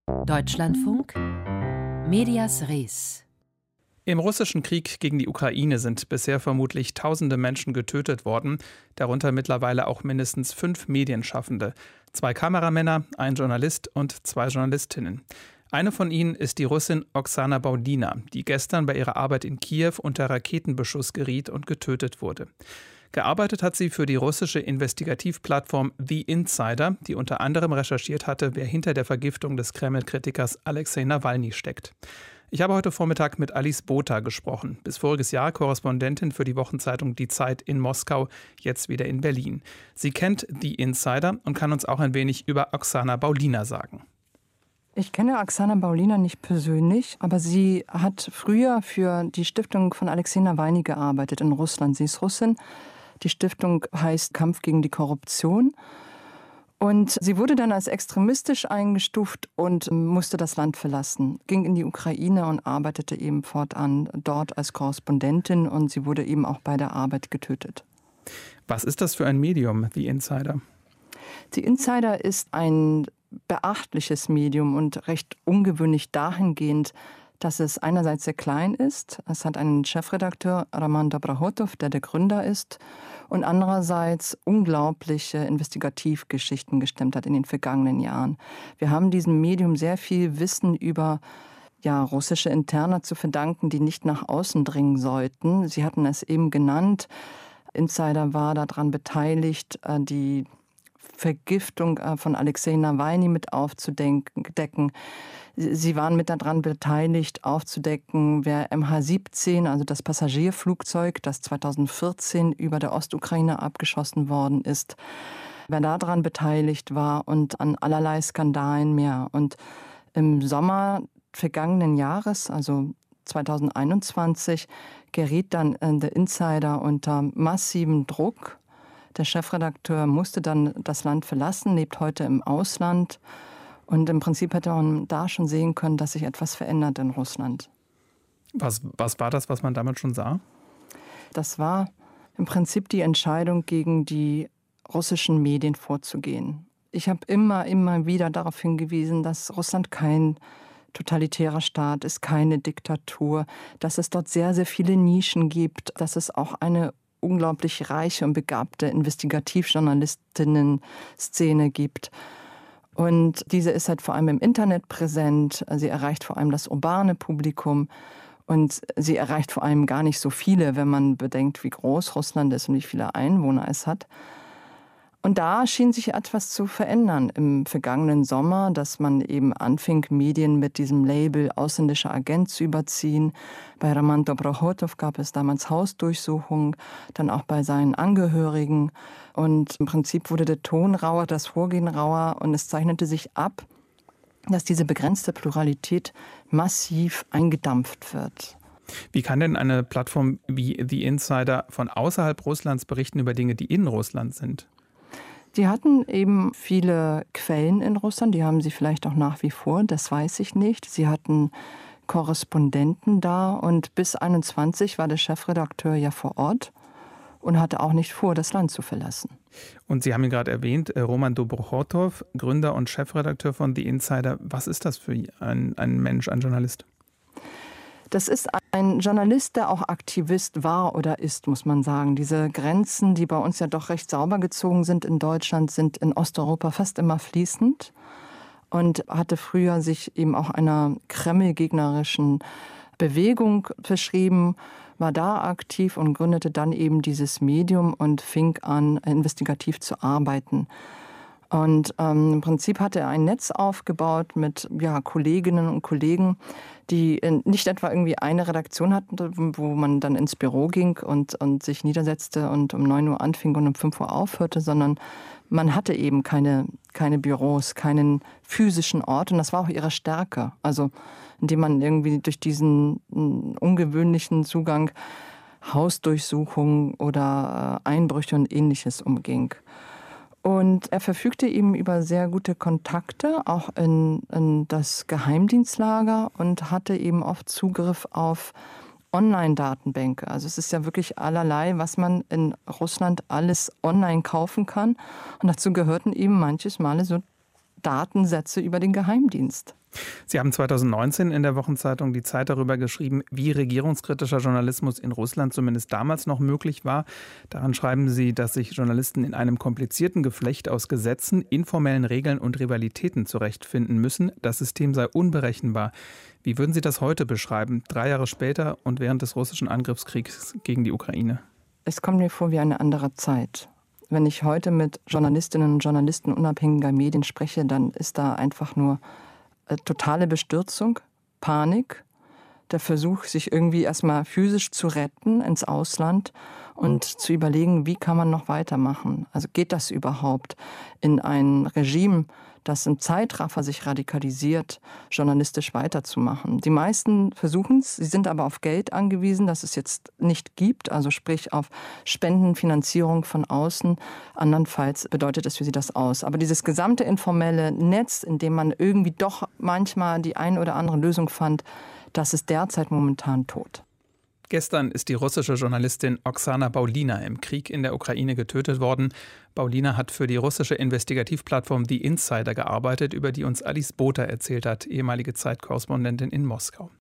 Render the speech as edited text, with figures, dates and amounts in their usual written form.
Deutschlandfunk Medias Res. Im russischen Krieg gegen die Ukraine sind bisher vermutlich tausende Menschen getötet worden, darunter mittlerweile auch mindestens 5 Medienschaffende, 2 Kameramänner, ein Journalist und 2 Journalistinnen. Eine von ihnen ist die Russin Oksana Baudina, die gestern bei ihrer Arbeit in Kiew unter Raketenbeschuss geriet und getötet wurde. Gearbeitet hat sie für die russische Investigativplattform The Insider, die unter anderem recherchiert hatte, wer hinter der Vergiftung des Kreml-Kritikers Alexei Nawalny steckt. Ich habe heute Vormittag mit Alice Botha gesprochen, bis voriges Jahr Korrespondentin für die Wochenzeitung Die Zeit in Moskau, jetzt wieder in Berlin. Sie kennt The Insider und kann uns auch ein wenig über Oksana Baudina sagen. Ich kenne Oksana Baudina nicht persönlich, aber sie hat früher für die Stiftung von Alexei Nawalny gearbeitet in Russland. Sie ist Russin. Die Stiftung heißt Kampf gegen die Korruption. Und sie wurde dann als extremistisch eingestuft und musste das Land verlassen, ging in die Ukraine und arbeitete eben fortan dort als Korrespondentin, und sie wurde eben auch bei der Arbeit getötet. Was ist das für ein Medium, The Insider? The Insider ist ein beachtliches Medium und recht ungewöhnlich dahingehend, dass es einerseits sehr klein ist. Es hat einen Chefredakteur, Roman Dobrokhotov, der Gründer ist, und andererseits unglaubliche Investigativgeschichten gestemmt hat in den vergangenen Jahren. Wir haben diesem Medium sehr viel Wissen über russische Interna zu verdanken, die nicht nach außen dringen sollten. Sie hatten es eben genannt. Insider war daran beteiligt, die Vergiftung von Alexei Nawalny mit aufzudecken. Sie waren mit daran beteiligt, aufzudecken, wer MH17, also das Passagierflugzeug, das 2014 über der Ostukraine abgeschossen worden ist, wer daran beteiligt war, und an allerlei Skandalen mehr. Und im Sommer vergangenen Jahres, also 2021, geriet dann der Insider unter massiven Druck. Der Chefredakteur musste dann das Land verlassen, lebt heute im Ausland. Und im Prinzip hätte man da schon sehen können, dass sich etwas verändert in Russland. Was war das, was man damals schon sah? Das war im Prinzip die Entscheidung, gegen die russischen Medien vorzugehen. Ich habe immer wieder darauf hingewiesen, dass Russland kein totalitärer Staat ist, keine Diktatur, dass es dort sehr, sehr viele Nischen gibt, dass es auch eine unglaublich reiche und begabte Investigativjournalistinnen-Szene gibt. Und diese ist halt vor allem im Internet präsent. Sie erreicht vor allem das urbane Publikum. Und sie erreicht vor allem gar nicht so viele, wenn man bedenkt, wie groß Russland ist und wie viele Einwohner es hat. Und da schien sich etwas zu verändern im vergangenen Sommer, dass man eben anfing, Medien mit diesem Label ausländischer Agent zu überziehen. Bei Roman Dobrokhotov gab es damals Hausdurchsuchungen, dann auch bei seinen Angehörigen. Und im Prinzip wurde der Ton rauer, das Vorgehen rauer, und es zeichnete sich ab, dass diese begrenzte Pluralität massiv eingedampft wird. Wie kann denn eine Plattform wie The Insider von außerhalb Russlands berichten über Dinge, die in Russland sind? Die hatten eben viele Quellen in Russland, die haben sie vielleicht auch nach wie vor, das weiß ich nicht. Sie hatten Korrespondenten da, und bis 21 war der Chefredakteur ja vor Ort und hatte auch nicht vor, das Land zu verlassen. Und Sie haben ihn gerade erwähnt, Roman Dobrokhotov, Gründer und Chefredakteur von The Insider. Was ist das für ein Mensch, ein Journalist? Das ist ein Journalist, der auch Aktivist war oder ist, muss man sagen. Diese Grenzen, die bei uns ja doch recht sauber gezogen sind in Deutschland, sind in Osteuropa fast immer fließend, und hatte früher sich eben auch einer kremlgegnerischen Bewegung verschrieben, war da aktiv und gründete dann eben dieses Medium und fing an, investigativ zu arbeiten. Und im Prinzip hat er ein Netz aufgebaut mit Kolleginnen und Kollegen, die nicht etwa irgendwie eine Redaktion hatten, wo man dann ins Büro ging und sich niedersetzte und um 9 Uhr anfing und um 5 Uhr aufhörte, sondern man hatte eben keine Büros, keinen physischen Ort, und das war auch ihre Stärke. Also indem man irgendwie durch diesen ungewöhnlichen Zugang Hausdurchsuchungen oder Einbrüche und Ähnliches umging. Und er verfügte eben über sehr gute Kontakte, auch in das Geheimdienstlager, und hatte eben oft Zugriff auf Online-Datenbänke. Also es ist ja wirklich allerlei, was man in Russland alles online kaufen kann. Und dazu gehörten eben manches Male so Datensätze über den Geheimdienst. Sie haben 2019 in der Wochenzeitung Die Zeit darüber geschrieben, wie regierungskritischer Journalismus in Russland zumindest damals noch möglich war. Daran schreiben Sie, dass sich Journalisten in einem komplizierten Geflecht aus Gesetzen, informellen Regeln und Rivalitäten zurechtfinden müssen. Das System sei unberechenbar. Wie würden Sie das heute beschreiben, 3 Jahre später und während des russischen Angriffskriegs gegen die Ukraine? Es kommt mir vor wie eine andere Zeit. Wenn ich heute mit Journalistinnen und Journalisten unabhängiger Medien spreche, dann ist da einfach nur totale Bestürzung, Panik, der Versuch, sich irgendwie erstmal physisch zu retten ins Ausland und zu überlegen, wie kann man noch weitermachen? Also geht das überhaupt in ein Regime, das im Zeitraffer sich radikalisiert, journalistisch weiterzumachen? Die meisten versuchen es, sie sind aber auf Geld angewiesen, das es jetzt nicht gibt, also sprich auf Spendenfinanzierung von außen. Andernfalls bedeutet es für sie das aus. Aber dieses gesamte informelle Netz, in dem man irgendwie doch manchmal die ein oder andere Lösung fand, das ist derzeit momentan tot. Gestern ist die russische Journalistin Oksana Baulina im Krieg in der Ukraine getötet worden. Baulina hat für die russische Investigativplattform The Insider gearbeitet, über die uns Alice Botha erzählt hat, ehemalige Zeitkorrespondentin in Moskau.